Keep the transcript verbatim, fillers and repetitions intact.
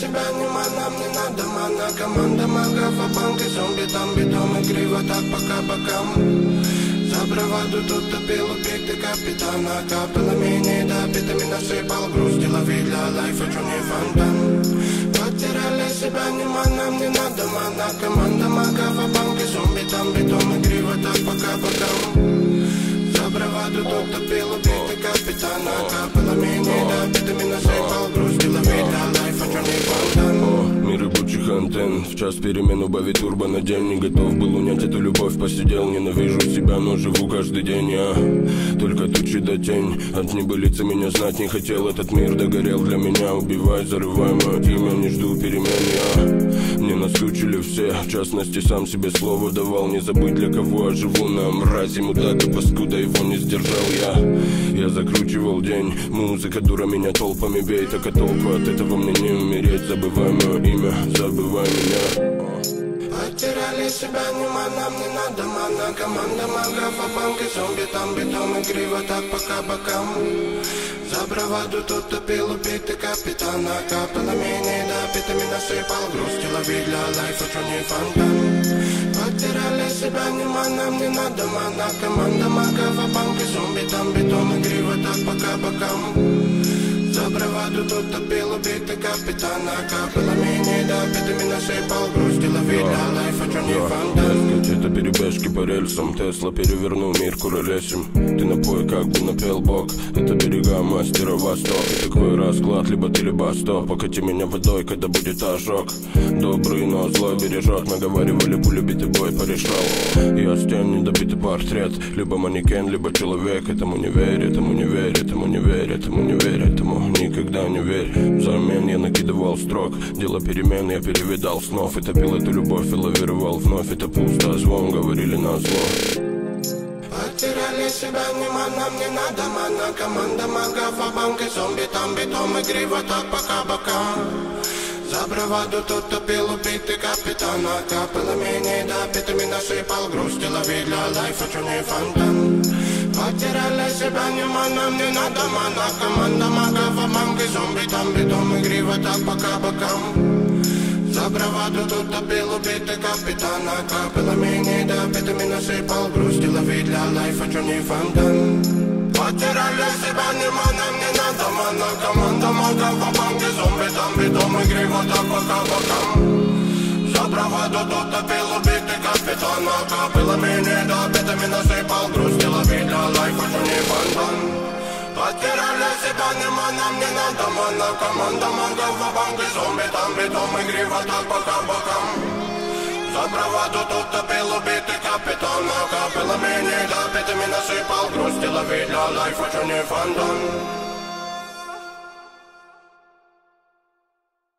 себя, не нам не надо мана. Команда мага, фабанк и зомби, там битом игриво, так пока бокам. За браваду тут топил убитый капитана. Капелами не добитыми насыпал грусти, лови для лайфа, чё не фонтан. Потеряли себя, не нам не надо мана. Команда мага, фабанк и зомби, там битом игриво, так пока бокам. За браваду тут топил убитый капитана. Капелами не добитыми насыпал грусти, лови для лайфа, чё не фонтан. Мир рабочих антенн, в час перемен убавить турбо на день. Не готов был унять эту любовь, посидел. Ненавижу себя, но живу каждый день я. Только тучи да тень, от небылицы меня знать не хотел. Этот мир догорел для меня, убивай, зарывай мое имя. Не жду перемен я. Мне наскучили все, в частности сам себе слово давал. Не забыть для кого я живу, на мрази мудак и паскуда, его не сдержал я. Я закручивал день, музыка дура меня толпами бей. Так а толку от этого мне не умереть. Забывай мое имя, забывай меня. Потеряли себя, не нам не надо мана. Команда мага, фабанк и зомби, там битом игриво, так пока бокам. За браваду тут топил убитый капитана. Капелами не добитыми насыпал грусти, лови для лайфа, чё не фонтан. Потеряли себя, не нам не надо мана. Команда мага, фабанк и зомби, там битом игриво, так пока бокам. За браваду тут топил убитый капитана. Капелами не добитыми насыпал грусти, лови для лайфа, чё не фонтан. Это перебежки по рельсам, Тесла перевернул мир куролесим. Ты напой, как бы напел бог. Это берега мастера Восток. И такой расклад, либо ты, либо стоп. Покати меня водой, когда будет ожог. Добрый, но злой бережет. Наговаривали, пуля битый бой порешал. Я стен, недобитый портрет. Либо манекен, либо человек. Этому не верь, этому не верь, этому не верь, этому не верь, этому никогда не верь. Взамен я накидывал строк. Дело перемен я перевидал снов. И топил эту любовь и лавировал вновь. Это пусто, звон говорили на зло. Потеряли себя, не нам не надо мана. Команда мага, фабанк и зомби, там битом игриво, так пока бокам. За браваду тут топил убитый капитана. Капелами не добитыми насыпал грусти, лови для лайфа, чё не фонтан. Потеряли себя, не нам не надо мана. Команда мага, фабанк и зомби, там битом игриво, так пока бокам. За браваду тут топил убитый капитана. Капелами не добитыми насыпал грусти, лови для лайфа, чё не фонтан. Потеряли себя, не нам не надо мана. Команда мага, фабанк и зомби, там битом игриво, так пока бокам. За браваду тут топил убитый капитана. Капелами не добитыми насыпал грусти, лови для лайфа, чё не фонтан. Потеряли себя, не нам не надо мана. Команда мага, фабанк и зомби, там битом игриво, так пока бокам. За браваду тут топил убитый капитана. Капелами не добитыми насыпал грусти, лови для лайфа, чё не фонтан.